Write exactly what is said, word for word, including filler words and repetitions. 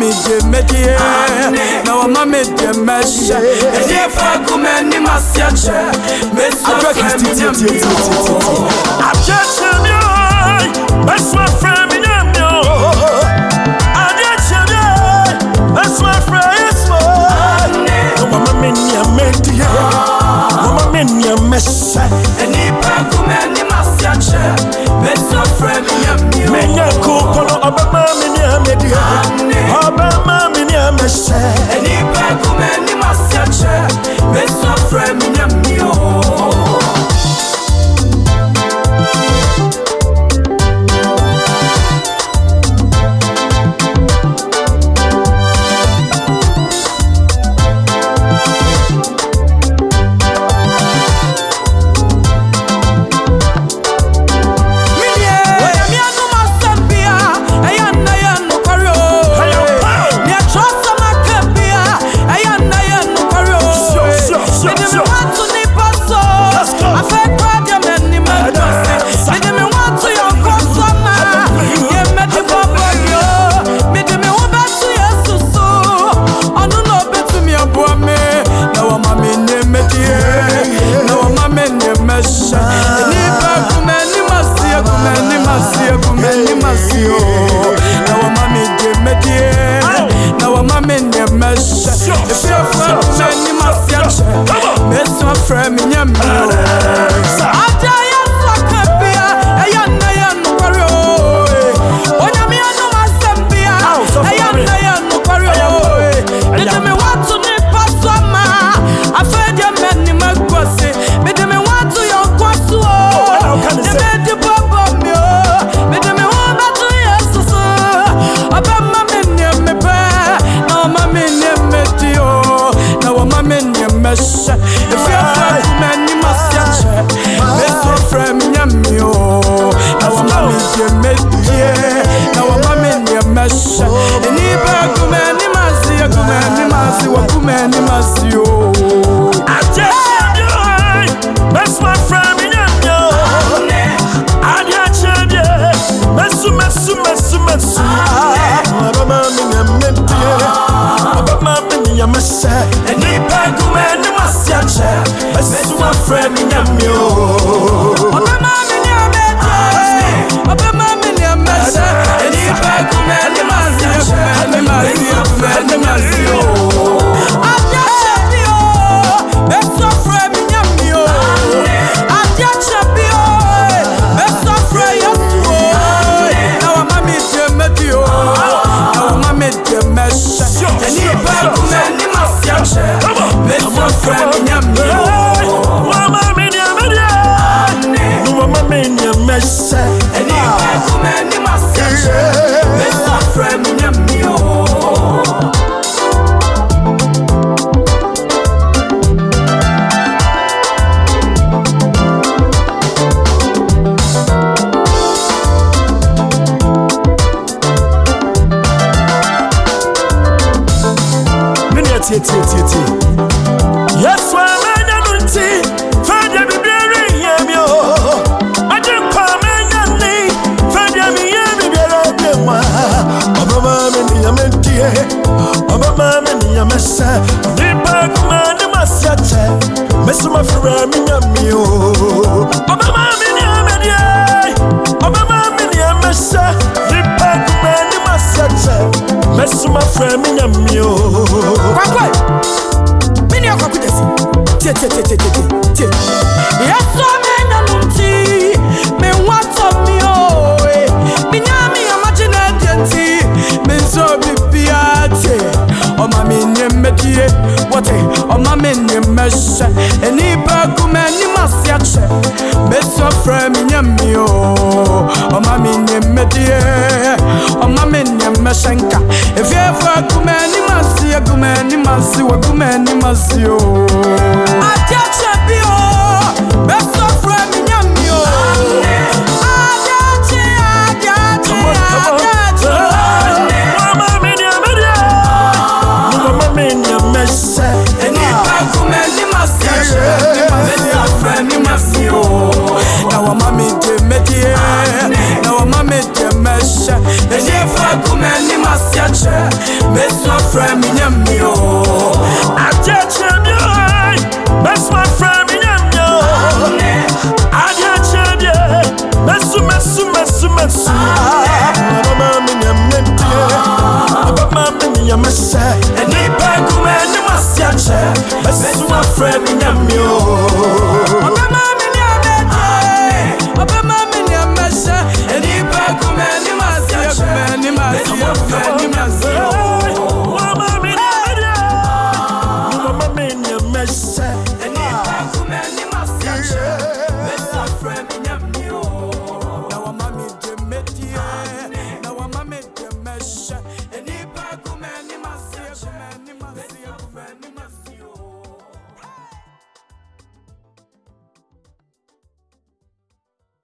mami je medie na wa mami je mesha e fa kumeni masiache meso fremi nyamio ajeche mi meso fremi nyamio ajeche mi meso fremi smo wa mami nyamedie wa mami nyamesha e fa kumeni masiache meso fremi nyamio menya kokolo abama mi nyamedie abama mi nyamesha e fa kumeni masiache meso fremi nyamio fremi nyamio adaya sakabia ayana yanu kwario onyami anu masambia ayana yanu kwario medeme watu ni pasoma afedia meni magwase medeme watu yonkwasu medeme bobo mio medeme wabatu yesusu abama meni mepe na wama meni medio na wama meni mesha many masiache meso frem nyamio na wa mami je medie na wa mami ni mesha ni ba kumeni masi kumeni masi wa kumeni masi o aje meso frem nyamio adia chebie meso meso meso meso wa mami ni medie wa mami ni mesha ni ba kumeni masiache Mesuma fremi nyamio Obama mini amete Obama mini amete Eni pa kumeni mazio Kumeni mazio Kumeni mazio Adia chebio Beso fremi nyamio Adia chebio Beso fremi yasuo Na wa mami jemedio Na wa mami jemesha Eni pa kumeni masiache Beso fremi nyamio Mesha eni pa kumeni masiache meso fremi nyamio mini ati ati ati ati yes wa manya nunti fanya bibiari yemio Obama meni yamesha nipa kumani masiache mesuma fremi nyamio Obama meni yamedie Obama meni yamesha nipa kumani masiache mesuma fremi nyamio Kwakwe mini yako kudesi tie tie tie tie tie tie yeso mena nunti me wato mio minyami amajina dienti menzo bibiate o mami nyemedie wote o mami nyemesha eni ba kumeni masiache meso fremi nyamio o mami nyemedie o mami nyemesha nka efie fa kumeni masia kumeni masi wa kumeni masio atia chebio meso fremi nyamio atia che atia che eni pa kumeni masiache meso fremi masio na wa mami je medie na wa mami je mesha eni fa kumeni masiache friend me nyamio. Adia champion, best my friend me nyamio. Adia champion, mesu mesu mesu mesu. Mama me nyamnentie, mama me nyamese. Eni pa kume ni masiache, best my friend me nyamio.